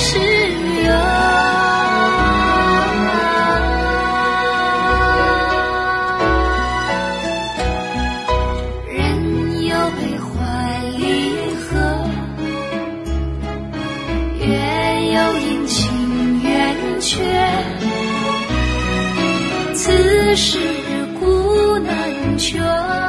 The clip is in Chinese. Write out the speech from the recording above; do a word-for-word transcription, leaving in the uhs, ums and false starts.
是缘。人有悲欢离合，月有阴晴圆缺，此事古难全。